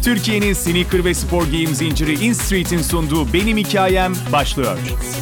Türkiye'nin sneaker ve spor giyim zinciri InStreet'in sunduğu Benim Hikayem başlıyor.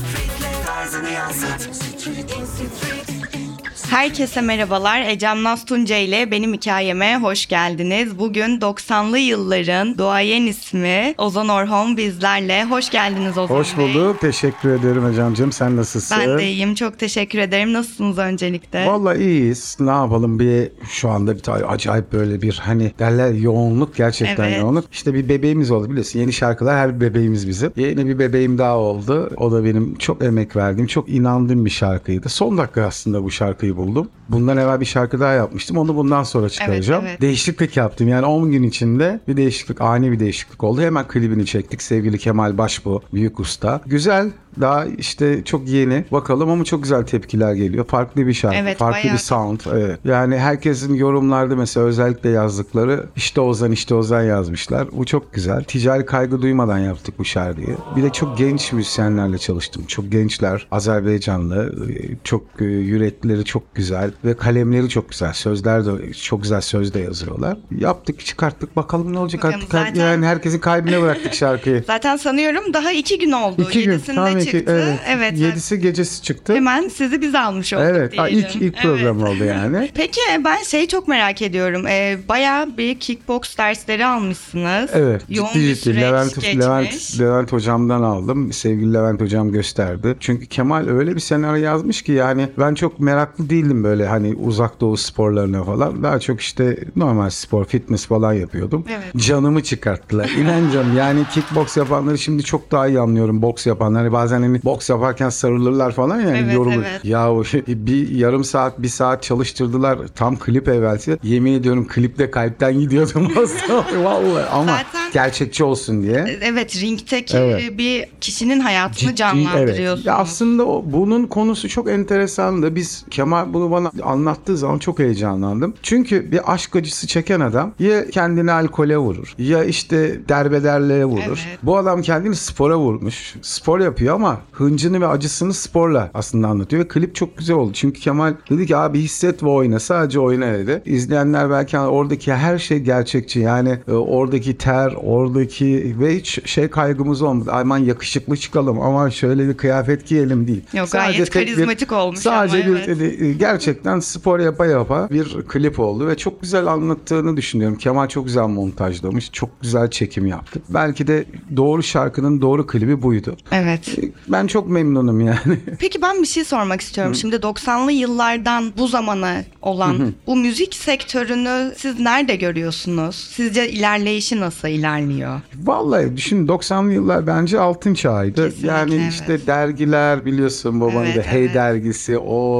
Herkese merhabalar. Ecem Naz Tunca ile Benim Hikayeme hoş geldiniz. Bugün 90'lı yılların duayen ismi Ozan Orhon bizlerle. Hoş geldiniz Ozan Hoş Bey. bulduk. Teşekkür ederim Ecem'ciğim. Sen nasılsın? Ben de iyiyim. Çok teşekkür ederim. Nasılsınız öncelikle? Vallahi iyiyiz. Ne yapalım, şu anda bir acayip böyle bir derler yoğunluk, gerçekten Evet. yoğunluk. İşte bir bebeğimiz oldu biliyorsun. Yeni şarkılar her bir bebeğimiz bizim. Yeni bir bebeğim daha oldu. O da benim çok emek verdiğim, çok inandığım bir şarkıydı. Son dakika aslında bu şarkıyı buldum. Bundan evvel bir şarkı daha yapmıştım. Onu bundan sonra çıkaracağım. Evet. Değişiklik yaptım. Yani 10 gün içinde bir değişiklik, ani bir değişiklik oldu. Hemen klibini çektik. Sevgili Kemal Başbuğ, büyük usta. Güzel. Daha işte çok yeni. Bakalım ama çok güzel tepkiler geliyor. Farklı bir şarkı, Evet, farklı bayağı. bir sound. Evet. Yani herkesin yorumlarda mesela özellikle yazdıkları işte Ozan yazmışlar. Bu çok güzel. Ticari kaygı duymadan yaptık bu şarkıyı. Bir de çok genç müzisyenlerle çalıştım. Çok gençler, Azerbaycanlı, çok yürekleri çok güzel ve kalemleri çok güzel. Sözler de çok güzel, sözde yazıyorlar. Yaptık, çıkarttık. Bakalım ne olacak Bakalım, artık. zaten- Yani herkesin kalbine bıraktık şarkıyı. Zaten sanıyorum daha 2 gün oldu. 2 gün. 7'sinde Tamam, çıktı. Evet. 7'si gecesi çıktı. Hemen sizi biz almış olduk Evet. diyelim. İlk program oldu yani. Peki ben çok merak ediyorum. Bayağı bir kickbox dersleri almışsınız. Evet. Yoğun Ciddi bir ciddi. süreç geçmiş. Levent hocamdan aldım. Sevgili Levent hocam gösterdi. Çünkü Kemal öyle bir senaryo yazmış ki yani ben çok meraklı değildim böyle uzak doğu sporlarına falan. Daha çok işte normal spor, fitness falan yapıyordum. Evet. Canımı çıkarttılar. İnan canım, yani kickbox yapanları şimdi çok daha iyi anlıyorum. Boks yapanları bazen boks yaparken sarılırlar falan yani Evet, yorulur. evet. Ya bir yarım saat, bir saat çalıştırdılar. Tam klip evvelsi. Yemin ediyorum klipte kalpten gidiyordum aslında. Vallahi ama Zaten- gerçekçi olsun diye. Evet, ringteki Evet. bir kişinin hayatını Ciddi, canlandırıyorsunuz. evet. Ya aslında bunun konusu çok enteresandı. Kemal bunu bana anlattığı zaman çok heyecanlandım. Çünkü bir aşk acısı çeken adam ya kendini alkole vurur ya işte derbederliğe vurur. Evet. Bu adam kendini spora vurmuş. Spor yapıyor ama hıncını ve acısını sporla aslında anlatıyor ve klip çok güzel oldu. Çünkü Kemal dedi ki abi hisset ve oyna. Sadece oyna dedi. İzleyenler belki oradaki her şey gerçekçi. Yani oradaki ter, oradaki ve hiç kaygımız olmadı. Aman yakışıklı çıkalım, aman şöyle bir kıyafet giyelim değil. Yok, gayet karizmatik olmuş sadece ama, gerçekten spor yapa bir klip oldu ve çok güzel anlattığını düşünüyorum. Kemal çok güzel montajlamış. Çok güzel çekim yaptı. Belki de doğru şarkının doğru klibi buydu. Evet. Ben çok memnunum yani. Peki ben bir şey sormak istiyorum. Şimdi 90'lı yıllardan bu zamana olan bu müzik sektörünü siz nerede görüyorsunuz? Sizce ilerleyişi nasıl ilerliyor? Vallahi düşün, 90'lı yıllar bence altın çağıydı. Kesinlikle, Yani evet. işte dergiler biliyorsun babanın Evet, da Hey evet. dergisi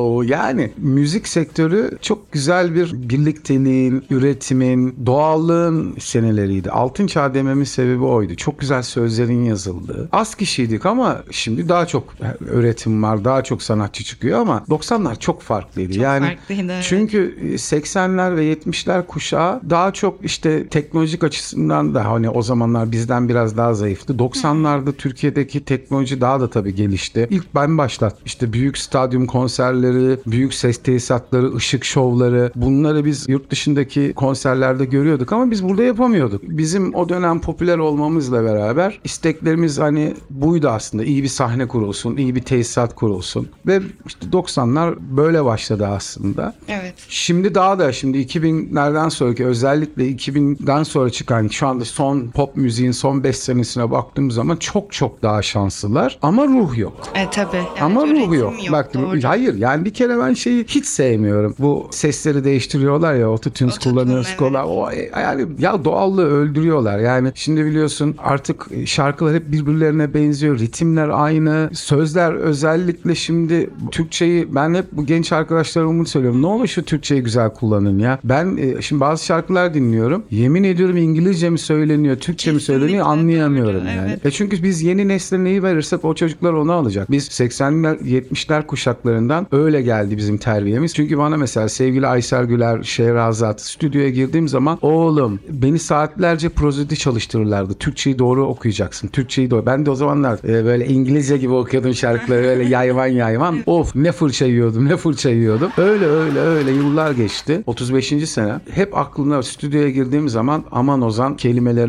yani müzik sektörü çok güzel bir birlikteliğin, üretimin, doğallığın seneleriydi. Altın çağ dememin sebebi oydu. Çok güzel sözlerin yazıldığı. Az kişiydik ama şimdi daha çok üretim var, daha çok sanatçı çıkıyor ama 90'lar çok farklıydı. Çok yani farklıydı, evet. çünkü 80'ler ve 70'ler kuşağı daha çok işte teknolojik açısından da o zamanlar bizden biraz daha zayıftı. 90'larda Türkiye'deki teknoloji daha da tabii gelişti. İlk ben başlatmıştı. Büyük stadyum konserleri, büyük ses tesisatları, ışık şovları. Bunları biz yurt dışındaki konserlerde görüyorduk ama biz burada yapamıyorduk. Bizim o dönem popüler olmamızla beraber isteklerimiz buydu aslında. İyi bir sahne kurulsun, iyi bir tesisat kurulsun. Ve işte 90'lar böyle başladı aslında. Evet. Şimdi 2000'lerden sonraki, özellikle 2000'den sonra çıkan şu anda son pop müziğin son 5 senesine baktığım zaman çok çok daha şanslılar ama ruh yok. Tabii. Evet, Ama ruh üretim yok. Bak, doğru. hayır yani bir kere ben hiç sevmiyorum. Bu sesleri değiştiriyorlar ya, autotune kullanıyor, evet. yani ya doğallığı öldürüyorlar. Yani şimdi biliyorsun artık şarkılar hep birbirlerine benziyor. Ritimler aynı. Sözler, özellikle şimdi Türkçeyi, ben hep bu genç arkadaşlarıma bunu söylüyorum. Ne olur şu Türkçeyi güzel kullanın ya. Ben şimdi bazı şarkılar dinliyorum. Yemin ediyorum İngilizce mi söyleniyor, Türkçe mi söyleniyor anlayamıyorum doğru, yani. evet. Çünkü biz yeni nesle neyi verirsek o çocuklar onu alacak. Biz 80'ler 70'ler kuşaklarından öyle geldi bizim terbiyemiz. Çünkü bana mesela sevgili Aysel Güler, Şehrazat stüdyoya girdiğim zaman oğlum beni saatlerce prozodi çalıştırırlardı. Türkçeyi doğru okuyacaksın. Türkçeyi doğru. Ben de o zamanlar böyle İngilizce gibi okuyordum şarkıları böyle yayvan. Of ne fırça yiyordum. Öyle yıllar geçti. 35. sene. Hep aklımda stüdyoya girdiğim zaman aman Ozan kelimelerini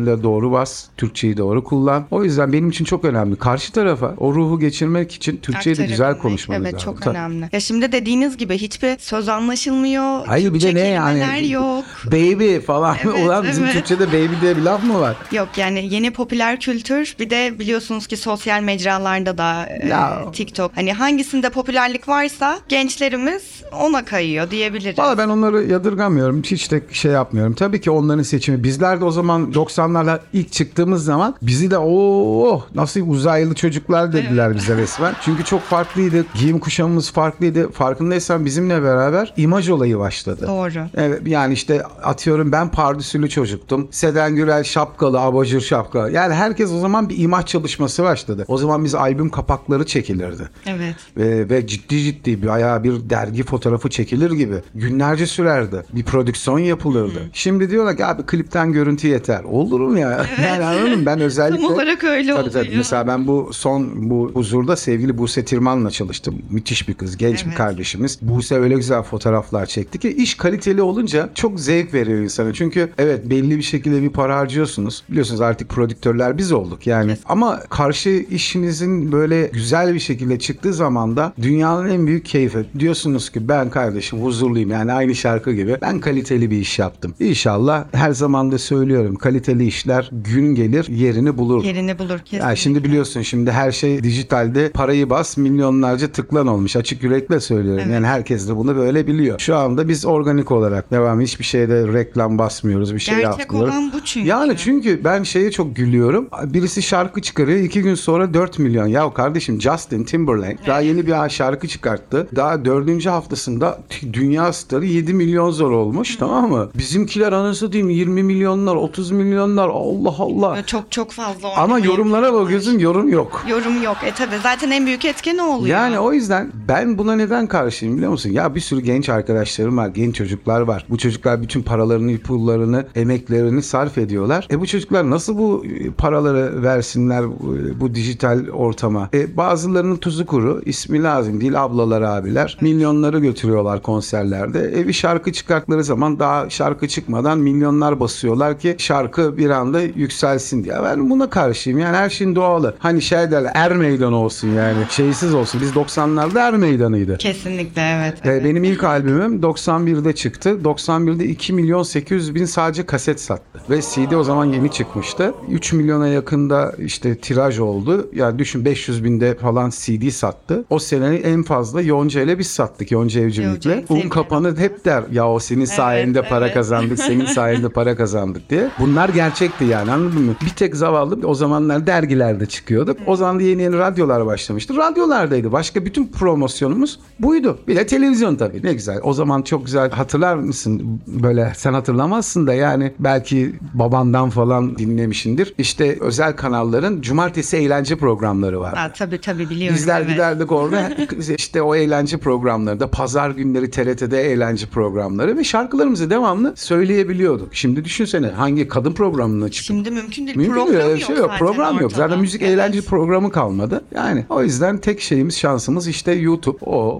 Freniyle doğru bas, Türkçeyi doğru kullan. O yüzden benim için çok önemli. Karşı tarafa o ruhu geçirmek için Türkçeyi de güzel konuşmamız lazım. Evet, çok önemli. Ya şimdi dediğiniz gibi hiçbir söz anlaşılmıyor. Hayır, bir de ne yani? Yok. Baby falan. Evet, Ulan bizim Türkçe'de baby diye bir laf mı var? Yok yani yeni popüler kültür, bir de biliyorsunuz ki sosyal mecralarda da TikTok, hani hangisinde popülerlik varsa gençlerimiz ona kayıyor diyebiliriz. Valla ben onları yadırgamıyorum. Hiç de şey yapmıyorum. Tabii ki onların seçimi. Bizler de o zaman 90'larda ilk çıktığımız zaman bizi de nasıl uzaylı çocuklar dediler bize resmen. Çünkü çok farklıydı. Giyim kuşamımız farklıydı. Farkındaysan bizimle beraber imaj olayı başladı. Doğru. Evet, yani işte atıyorum ben pardüsülü çocuktum. Seden Gürel şapkalı, abajur şapka. Yani herkes o zaman bir imaj çalışması başladı. O zaman biz albüm kapakları çekilirdi. Evet. Ve ciddi bayağı bir dergi fotoğrafı çekilir gibi. Günlerce sürerdi. Bir prodüksiyon yapılırdı. Şimdi diyorlar ki abi klipten görüntü yeter. Olur mu ya? Evet. Yani anladın mı? Ben özellikle... Tam olarak öyle oluyor. Tabii. Mesela ben bu huzurda sevgili Buse Tirman'la çalıştım. Müthiş bir kız. Genç bir kardeşimiz. Buse öyle güzel fotoğraflar çekti ki iş kaliteli olunca çok zevk veriyor insana. Çünkü evet, belli bir şekilde bir para harcıyorsunuz. Biliyorsunuz artık prodüktörler biz olduk yani. Evet. Ama karşı işinizin böyle güzel bir şekilde çıktığı zaman da dünyanın en büyük keyfi. Diyorsunuz ki ben kardeşim huzurluyum, yani aynı şarkı gibi. Ben kaliteli bir iş yaptım. İnşallah, her zaman da söylüyorum, kaliteli işler gün gelir yerini bulur. Yerini bulur kesinlikle. Yani şimdi biliyorsun, şimdi her şey dijitalde, parayı bas milyonlarca tıklan olmuş. Açık yürekle söylüyorum. Evet. Yani herkes de bunu böyle biliyor. Şu anda biz organik olarak devam, hiçbir şeyde reklam basmıyoruz, bir şey yapmıyoruz. Gerçek olan bu çünkü. Yani çünkü ben şeye çok gülüyorum. Birisi şarkı çıkarıyor, 2 gün sonra 4 milyon. Ya kardeşim, Justin Timberlake daha yeni bir şarkı çıkarttı. Daha 4. haftasında dünya starı 7 milyon zor olmuş, tamam mı? Bizimkiler anası diyeyim 20 milyonlar, 30 milyonlar, Allah Allah. Çok fazla. Ama yorumlara bakıyorsun, yorum yok. Yorum yok. Tabii zaten en büyük etken o oluyor. Yani o yüzden ben buna neden karşıyım biliyor musun? Ya bir sürü genç arkadaşlarım var, genç çocuklar var. Bu çocuklar bütün paralarını, pullarını, emeklerini sarf ediyorlar. Bu çocuklar nasıl bu paraları versinler bu dijital ortama? Bazılarının tuzu kuru, ismi lazım değil, ablalar, abiler. Milyonları götürüyorlar konserlerde. Bir şarkı çıkarttıkları zaman daha şarkı çıkmadan milyonlar basıyorlar ki şarkı bir anda yükselsin diye. Ben buna karşıyım. Yani her şeyin doğalı. Hani şey derler, er meydanı olsun yani. Şeysiz olsun. Biz 90'larda er meydanıydı. Kesinlikle evet. Benim ilk albümüm 91'de çıktı. 91'de 2 milyon 800 bin sadece kaset sattı. Ve CD o zaman yeni çıkmıştı. 3 milyona yakında işte tiraj oldu. Yani düşün, 500 binde falan CD sattı. O senenin en fazla Yonca ile biz sattık. Yonca Evcimik'le. Un kapanı hep der. Ya o senin sayende para kazandık. Senin sayende para kazandık diye. Bunlar gerçekti yani, anladın mı? Bir tek zavallı, o zamanlar dergilerde çıkıyorduk. O zaman da yeni radyolar başlamıştı. Radyolardaydı. Başka bütün promosyonumuz buydu. Bir de televizyon tabii. Ne güzel. O zaman çok güzel. Hatırlar mısın? Böyle sen hatırlamazsın da yani belki babandan falan dinlemişindir. İşte özel kanalların cumartesi eğlence programları var. Tabii biliyorum. Bizler giderdik orada. İşte o eğlence programları da, pazar günleri TRT'de eğlence programları ve şarkılarımızı devamlı söyleyebiliyorduk. Şimdi düşünsene, hangi kadın programına çıkıp. Şimdi mümkün değil. Program yok şey yok. Program yok. Zaten müzik eğlence programı kalmadı. Yani o yüzden tek şeyimiz, şansımız işte YouTube.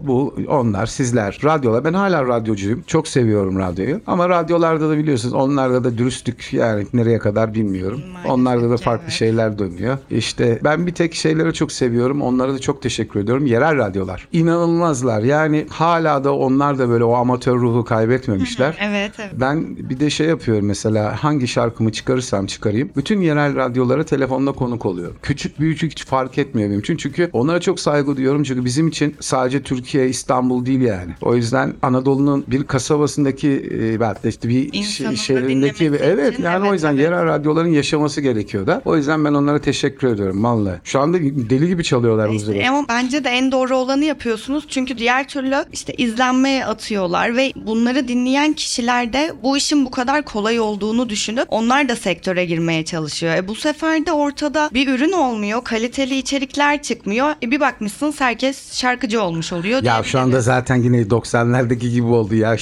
Onlar, sizler. Radyolar. Ben hala radyocuyum. Çok seviyorum radyoyu. Ama radyolarda da biliyorsunuz, onlarda da dürüstlük yani nereye kadar bilmiyorum. Maalesef onlarda da farklı şeyler dönüyor. İşte ben bir tek şeyleri çok seviyorum. Onlara da çok teşekkür ediyorum. Yerel radyolar. İnanılmazlar. Yani hala da onlar da böyle o amatör ruhu kaybetmemişler. Evet. Ben bir de şey yapıyorum mesela, hangi şarkımı çıkarırsam çıkarayım, bütün yerel radyolara telefonla konuk oluyorum. Küçük büyük hiç fark etmiyor benim için. Çünkü onlara çok saygı duyuyorum. Çünkü bizim için sadece Türkiye, İstanbul değil yani. O yüzden Anadolu'nun bir kasabasındaki belki işte bir şehrindeki evet yani evet, o yüzden yerel radyoların yaşaması gerekiyor da. O yüzden ben onlara teşekkür ediyorum vallahi. Şu anda deli gibi çalıyorlar huzuru. Ama bence de en doğru olanı yapıyorsunuz. Çünkü diğer türlü işte izlenmeye atıyorlar ve bunları dinleyen kişiler de bu işin bu kadar kolay olduğunu düşünüp onlar da sektöre girmeye çalışıyor. Bu sefer de ortada bir ürün olmuyor. Kaliteli içerikler çıkmıyor. Bir bakmışsınız herkes şarkıcı olmuş oluyor. Ya şu anda zaten yine 90'lardaki gibi oldu ya.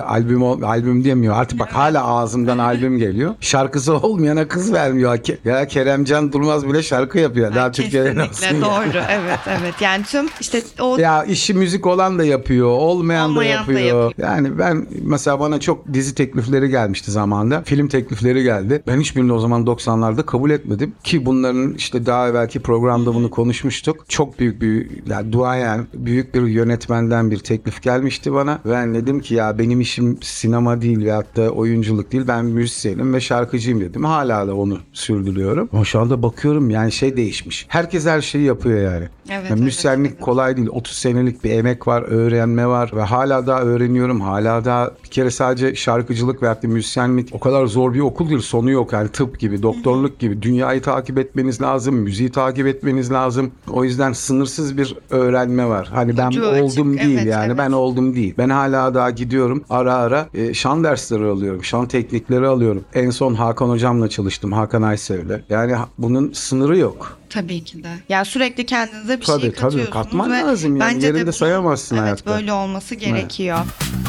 Albüm diyemiyor. Artık bak hala ağzımdan albüm geliyor. Şarkısı olmayana kız vermiyor. Ya Keremcan Durmaz bile şarkı yapıyor. Daha Türkiye'de nasıl? Kesinlikle doğru. Evet. Yani tüm işte o... Ya işi müzik olan da yapıyor. Olmayan da yapıyor. Yani ben mesela, bana çok dizi teklifleri gelmişti zamanında. Film teklifleri geldi. geldi. Ben hiçbirini o zaman 90'larda kabul etmedim. Ki bunların işte daha evvelki programda bunu konuşmuştuk. Çok büyük bir, yani duayen büyük bir yönetmenden bir teklif gelmişti bana. Ben dedim ki ya benim işim sinema değil veyahut da oyunculuk değil. Ben müzisyenim ve şarkıcıyım dedim. Hala da onu sürdürüyorum. Ama şu anda bakıyorum yani şey değişmiş. Herkes her şeyi yapıyor yani. Evet, Yani müzisyenlik kolay değil. 30 senelik bir emek var, öğrenme var ve hala daha öğreniyorum. Hala daha bir kere sadece şarkıcılık veyahut da müzisyenlik o kadar zor bir okul değil. Sonu yok yani, tıp gibi, doktorluk gibi. Dünyayı takip etmeniz lazım, müziği takip etmeniz lazım. O yüzden sınırsız bir öğrenme var. Hani ben Ucu oldum açık. değil Evet, yani. evet. Ben oldum değil. Ben hala daha gidiyorum ara ara şan dersleri alıyorum. Şan teknikleri alıyorum. En son Hakan hocamla çalıştım. Hakan Aysel'le. Yani bunun sınırı yok. Tabii ki de. Yani sürekli kendinize bir Tabii, şey tabii. katıyorsunuz. Katman ve lazım yani. bence de Yerinde bunun, sayamazsın evet, hayatta. böyle olması gerekiyor.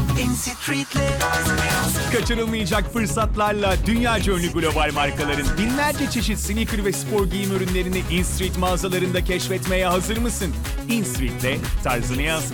Kaçırılmayacak fırsatlarla dünyaca ünlü global markaların binlerce çeşit sneaker ve spor giyim ürünlerini InStreet mağazalarında keşfetmeye hazır mısın? InStreet'le tarzını yansıt.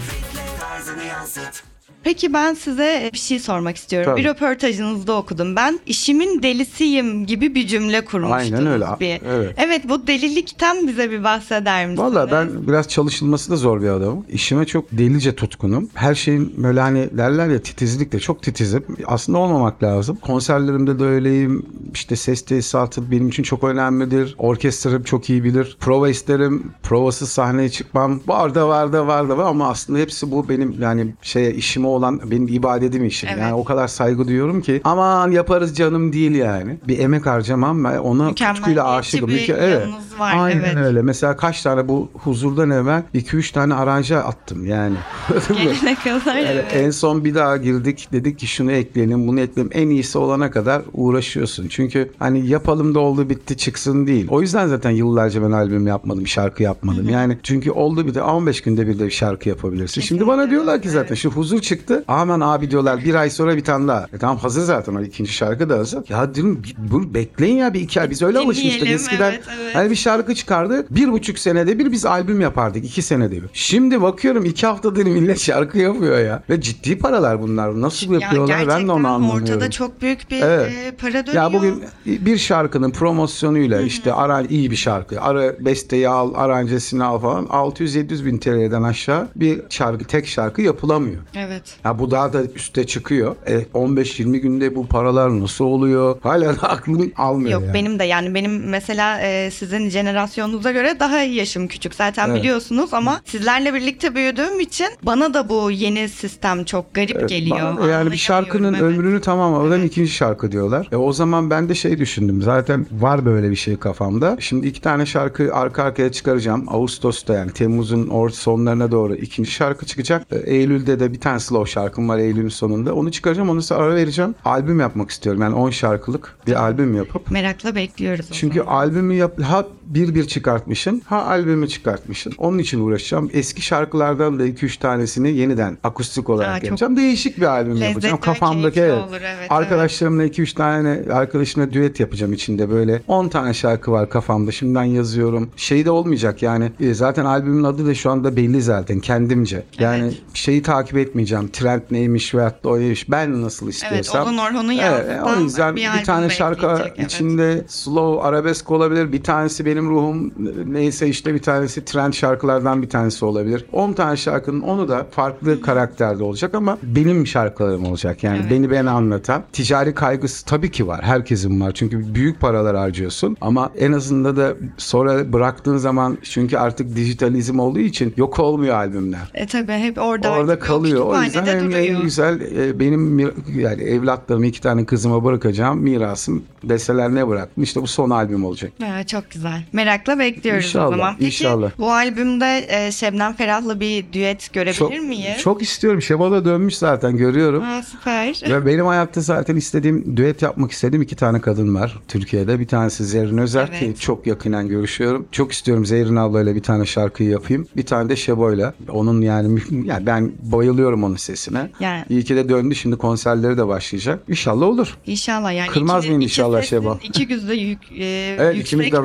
Peki ben size bir şey sormak istiyorum. Tabii. Bir röportajınızda okudum. Ben işimin delisiyim gibi bir cümle kurmuştunuz. Aynen öyle. Evet. Evet, bu delilikten bize bir bahseder misiniz? Valla ben biraz çalışılması da zor bir adamım. İşime çok delice tutkunum. Her şeyin böyle hani derler ya titizlikle çok titizim. Aslında olmamak lazım. Konserlerimde de öyleyim. İşte ses tesisatı benim için çok önemlidir. Orkestram çok iyi bilir. Prova isterim. Provasız sahneye çıkmam. Var da ama aslında hepsi bu benim yani işime olan benim ibadetim işim. Evet. Yani o kadar saygı duyuyorum ki aman yaparız canım değil yani. Bir emek harcamam ve ona tutkuyla aşığım. bir yanınız var. Aynen evet. öyle. Mesela kaç tane bu huzurdan evvel 2-3 tane aranje attım yani. Gelene kadar Yani evet. en son bir daha girdik, dedik ki şunu ekleyelim bunu ekleyelim, en iyisi olana kadar uğraşıyorsun. Çünkü hani yapalım da oldu bitti çıksın değil. O yüzden zaten yıllarca ben albüm yapmadım, şarkı yapmadım. Yani çünkü oldu bir de 15 günde bir de bir şarkı yapabilirsin. Şimdi bana diyorlar ki zaten şu huzur çıktı. Aman abi diyorlar bir ay sonra bir tane daha. Tamam hazır zaten o ikinci şarkı da hazır. Ya diyorum bekleyin ya bir iki ay. Biz öyle alışmıştık Dinleyelim, eskiden. evet. Hani bir şarkı çıkardı. 1,5 senede bir biz albüm yapardık. 2 senede bir. Şimdi bakıyorum 2 haftada millet şarkı yapıyor ya. Ve ciddi paralar bunlar. Nasıl yapıyorlar ben de onu anlamıyorum. Ortada çok büyük bir para dönüyor. Ya bugün bir şarkının promosyonuyla işte iyi bir şarkı. Besteyi al, aranjesini al falan. 600-700 bin TL'den aşağı bir şarkı, tek şarkı yapılamıyor. Evet. Ya bu daha da üste çıkıyor. 15-20 günde bu paralar nasıl oluyor? Hala da aklım almıyor. Yok yani. benim de yani benim mesela sizin jenerasyonunuza göre daha yaşım küçük zaten biliyorsunuz ama sizlerle birlikte büyüdüğüm için bana da bu yeni sistem çok garip geliyor. Bana yani bir şarkının ömrünü tamamladan ikinci şarkı diyorlar. O zaman ben de düşündüm. Zaten var böyle bir şey kafamda. Şimdi 2 tane şarkı arka arkaya çıkaracağım. Ağustos'ta yani Temmuz'un sonlarına doğru ikinci şarkı çıkacak. Eylül'de de bir tane slow şarkım var Eylül'ün sonunda. Onu çıkaracağım. Onu sonra ara vereceğim. Albüm yapmak istiyorum. Yani 10 şarkılık bir albüm yapıp. Merakla bekliyoruz. Çünkü albümü ha bir çıkartmışsın, ha albümü çıkartmışsın. Onun için uğraşacağım. Eski şarkılardan da 2-3 tanesini yeniden akustik olarak yapacağım. Değişik bir albüm yapacağım. Kafamdaki olur, arkadaşlarımla 2-3 tane arkadaşımla düet yapacağım içinde böyle. 10 tane şarkı var kafamda. Şimdiden yazıyorum. Şey de olmayacak yani. Zaten albümün adı da şu anda belli zaten kendimce. Yani şeyi takip etmeyeceğim. Trend neymiş veyahut da o neymiş. Ben nasıl istiyorsam. Evet, Ozan Orhun'u yansıtan o yüzden bir tane şarkı içinde slow, arabesk olabilir. Bir tanesi benim ruhum neyse işte bir tanesi trend şarkılardan bir tanesi olabilir. 10 tane şarkının onu da farklı karakterde olacak ama benim şarkılarım olacak. Yani beni anlatan. Ticari kaygısı tabii ki var. Herkesin var. Çünkü büyük paralar harcıyorsun ama en azında da sonra bıraktığın zaman çünkü artık dijitalizm olduğu için yok olmuyor albümler. Tabii hep orada kalıyor. O yüzden en güzel benim yani evlatlarımı 2 tane kızıma bırakacağım mirasım deseler ne bıraktım? İşte bu son albüm olacak. Çok güzel. Merakla bekliyoruz İnşallah, o zaman. Peki inşallah. bu albümde Şebnem Ferah'la bir düet görebilir miyiz? Çok istiyorum. Şebo da dönmüş zaten görüyorum. Süper. Ve benim hayatta zaten düet yapmak istediğim 2 tane kadın var Türkiye'de. Bir tanesi Zerrin Özer ki çok yakinen görüşüyorum. Çok istiyorum Zerrin ablayla bir tane şarkıyı yapayım. Bir tane de Şebo'yla. Onun yani ben bayılıyorum onun sesine. Yani. İyi ki de döndü. Şimdi konserleri de başlayacak. İnşallah olur. İnşallah yani. Kırmaz mıyım inşallah Şebo? İki güzde evet ikimiz de rock böyle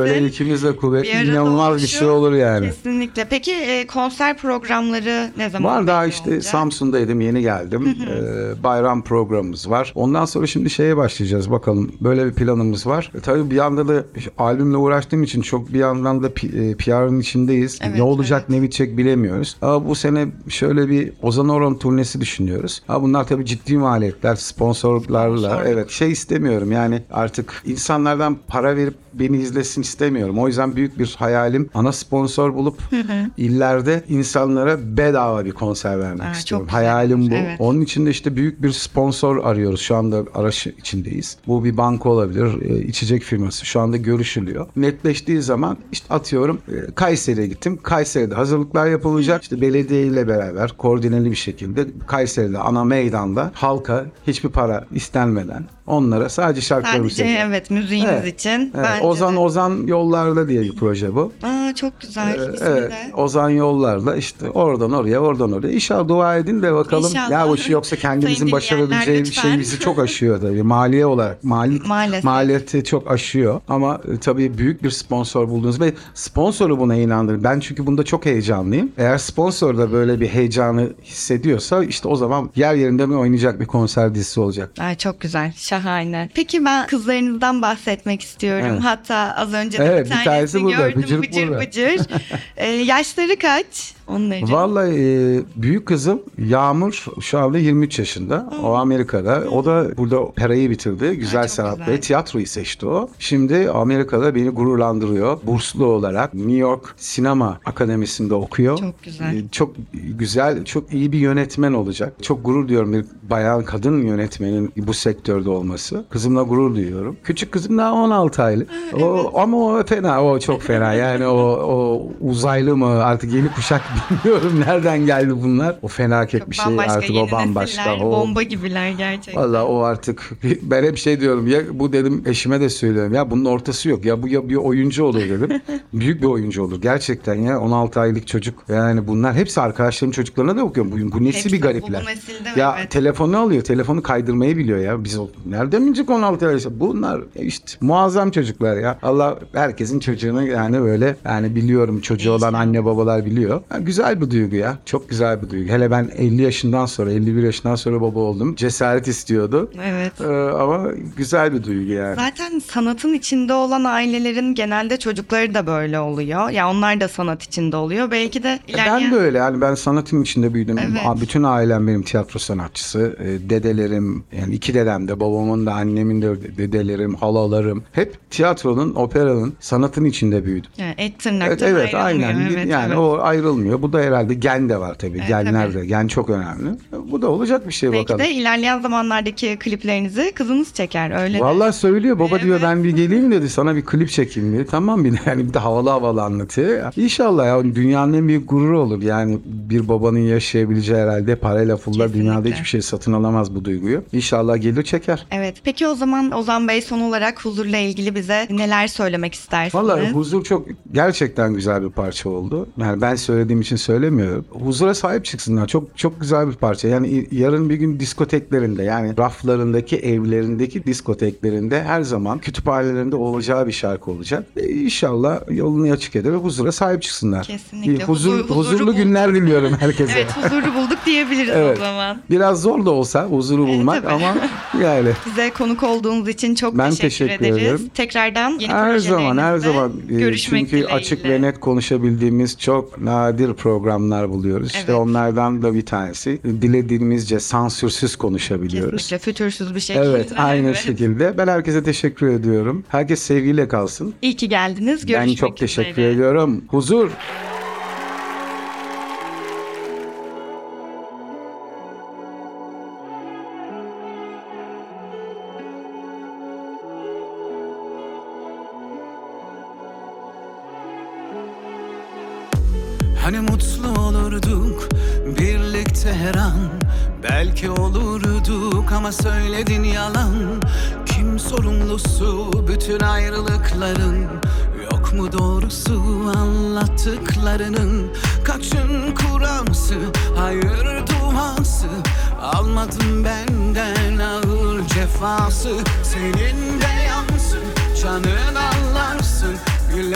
Böyle ikimiz de bir kuvvetli, arada inanılmaz bir oluşu. şey olur yani. Kesinlikle. Peki konser programları ne zaman Var daha belli işte olacak? Samsun'daydım, yeni geldim. Bayram programımız var. Ondan sonra şimdi şeye başlayacağız bakalım. Böyle bir planımız var. Tabii bir yanda da albümle uğraştığım için çok bir yandan da PR'ın içindeyiz. Evet, ne olacak evet. ne bitecek bilemiyoruz. Ama bu sene şöyle bir Ozan Orhan turnesi düşünüyoruz. Bunlar tabii ciddi maliyetler, sponsorlarla. Evet, şey istemiyorum yani, artık insanlardan para verip beni izlesin istemiyorum. O yüzden büyük bir hayalim, ana sponsor bulup illerde insanlara bedava bir konser vermek istiyorum. çok güzel Hayalim olur, bu. evet. Onun için de işte büyük bir sponsor arıyoruz. Şu anda araç içindeyiz. Bu bir banka olabilir, içecek firması. Şu anda görüşülüyor. Netleştiği zaman işte atıyorum Kayseri'ye gittim. Kayseri'de hazırlıklar yapılacak. İşte belediye ile beraber koordineli bir şekilde Kayseri'de ana meydanda halka hiçbir para istenmeden onlara sadece şarkılarımı Sadece evet müziğiniz Evet. için. Evet, Bence Ozan de. Ozan Yollarda diye bir proje bu. Çok güzel. İsmi Evet, de. Ozan Yollarda işte oradan oraya, oradan oraya. İnşallah dua edin de bakalım. İnşallah. Ya bu şey, yoksa kendimizin Sayın başarabileceği dinleyenler, bir şey lütfen. bizi çok aşıyor tabii. Maliye olarak. Maalesef. Maliyeti çok aşıyor. Ama tabii büyük bir sponsor buldunuz ve sponsoru buna inandırın. Ben çünkü bunda çok heyecanlıyım. Eğer sponsor da böyle bir heyecanı hissediyorsa işte o zaman yer yerinde mi oynayacak bir konser dizisi olacak. Çok güzel, şahane. Peki ben kızlarınızdan bahsetmek istiyorum. Evet. Hatta az önce de Evet, bir bir tanesini tanesi burada, gördüm. Bıcır Bıcır burada. bıcır. Yaşları kaç onların? Vallahi büyük kızım Yağmur şu anda 23 yaşında. O Amerika'da. O da burada operayı bitirdi. Güzel çok sanat güzel. ve tiyatroyu seçti o. Şimdi Amerika'da beni gururlandırıyor. Burslu olarak New York Sinema Akademisi'nde okuyor. Çok güzel. Çok güzel, çok iyi bir yönetmen olacak. Çok gurur duyuyorum bir bayan, kadın yönetmenin bu sektörde olması. Kızımla gurur duyuyorum. Küçük kızım daha 16 aylık. Ama o fena, o çok fena. Yani o uzaylı mı artık, yeni kuşak bilmiyorum nereden geldi bunlar. O felaket bir şey Bambaşka, artık, yeni o bambaşka. nesiller, bomba gibiler gerçekten. Valla o artık, ben hep şey diyorum ya, bu dedim eşime de söylüyorum ya, bunun ortası yok ya, bu ya bir oyuncu olur dedim. Büyük bir oyuncu olur gerçekten ya, 16 aylık çocuk, yani bunlar hepsi arkadaşlarım çocuklarına da okuyorum. Bu nesi Hepsi, bir garipler. bu nesilde Ya evet. telefonu alıyor, telefonu kaydırmayı biliyor ya, biz nereden bilecek 16 ay, bunlar işte muazzam çocuklar ya. Allah herkesin çocuğunu yani böyle, yani biliyorum çocuğu olan anne babalar biliyor. Yani güzel bir duygu ya, çok güzel bir duygu. Hele ben 50 yaşından sonra, 51 yaşından sonra baba oldum. Cesaret istiyordu. Evet. Ama güzel bir duygu yani. Zaten sanatın içinde olan ailelerin genelde çocukları da böyle oluyor. Ya onlar da sanat içinde oluyor. Belki de Ben de öyle yani, ben sanatın içinde büyüdüm. Evet. Bütün ailem benim tiyatro sanatçısı. Dedelerim, yani iki dedem de, babamın da, annemin de, dedelerim, halalarım hep tiyatronun, operanın, sanatın içinde büyüdüm. yani et tırnaktan Evet ayrılmıyor. aynen, Evet, yani evet. o ayrılmıyor. Bu da herhalde gen de var tabii. Genler tabii. de, gen çok önemli. Bu da olacak bir şey Belki bakalım. de ilerleyen zamanlardaki kliplerinizi kızınız çeker öyle. Vallahi söylüyor baba, diyor Evet. ben bir geleyim dedi, sana bir klip çekeyim diye. Tamam bir yani, bir de havalı havalı anlatıyor. İnşallah ya, dünyanın en büyük gururu olur. Yani bir babanın yaşayabileceği herhalde parayla pulla Kesinlikle. dünyada hiçbir şey satın alamaz bu duyguyu. İnşallah gelir çeker. Evet. Peki o zaman Ozan Bey son olarak huzurla ilgili bize neler söylemek istersiniz? Vallahi huzur çok gerçekten güzel bir parça oldu. Yani ben söylediğim için söylemiyorum. Huzura sahip çıksınlar. Çok çok güzel bir parça. Yani yarın bir gün diskoteklerinde, yani raflarındaki, evlerindeki diskoteklerinde, her zaman kütüphanelerinde olacağı bir şarkı olacak. İnşallah yolunu açık eder ve huzura sahip çıksınlar. Kesinlikle. Huzurlu Huzuru günler diliyorum herkese. Evet, huzuru bulduk diyebiliriz Evet. o zaman. Biraz zor da olsa huzuru bulmak tabii. ama yani Bize konuk olduğunuz için çok Ben teşekkür teşekkür ederiz. ederim. Tekrardan yeni her zaman projelerinizde görüşmek çünkü dileğiyle. açık ve net konuşabildiğimiz çok nadir programlar buluyoruz. İşte Evet. onlardan da bir tanesi. Dilediğimizce sansürsüz konuşabiliyoruz. Kesinlikle fütursuz bir şekilde. Evet, aynı Evet. şekilde. Ben herkese teşekkür ediyorum. Herkes sevgiyle kalsın. İyi ki geldiniz. Görüşmek Ben çok teşekkür üzere. ediyorum. Huzur. Hani mutlu olurduk birlikte her an, belki olurduk ama söyledin yalan. Kim sorumlusu bütün ayrılıkların? Yok mu doğrusu anlattıklarının? Kaçın kurası, hayır duası, almadım benden ağır cefası. Senin de yansın, canın anlarsın, gül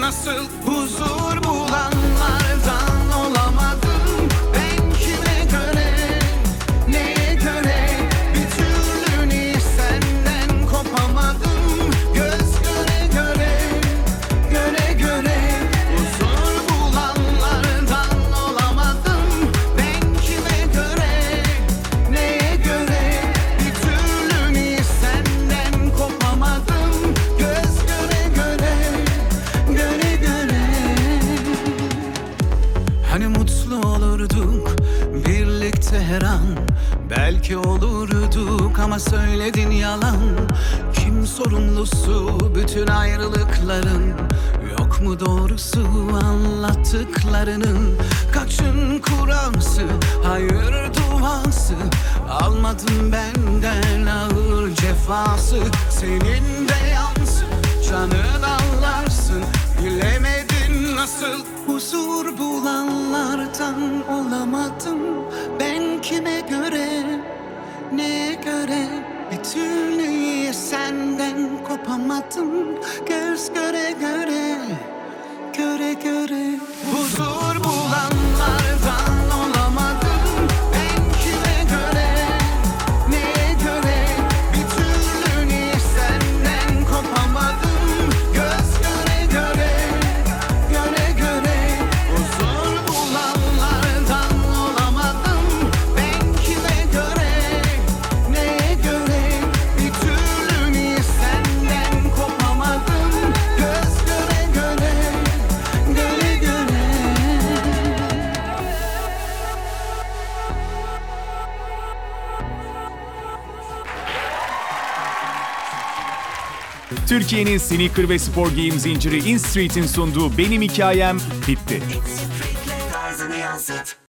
nasıl huzur bulanlardan olamadım. Ben kime göre, neye göre bir türlü niye senden kopamadım. Göz göre göre, göre göre huzur bulanlardan olamadım. Ben kime göre, neye göre bir türlü niye senden kopamadım. Göz göre göre, göre göre. Hani mutlu olurduk birlikte her an, belki olurduk ama söyledin yalan. Kim sorumlusu bütün ayrılıkların? Yok mu doğrusu anlattıklarının? Kaçın Kur'an'sı, hayır duası, almadın benden ağır cefası. Senin de yansın, canın anlarsın, bilemedin nasıl huzur bulanlardan olamadım. Ben kime göre, neye göre bir türlü niye senden kopamadım. Göz göre göre, göre göre huzur bulanlardan olamadım. Ben kime göre, neye göre bir türlü niye senden kopamadım. Göz göre göre, göre göre huzur bulanlardan olamadım. Ben kime göre, neye göre bir türlü niye senden kopamadım. Göz göre göre, göre göre. Türkiye'nin sneaker ve spor giyim zinciri InStreet'in sunduğu Benim Hikayem bitti. Street'le tarzını yansıt.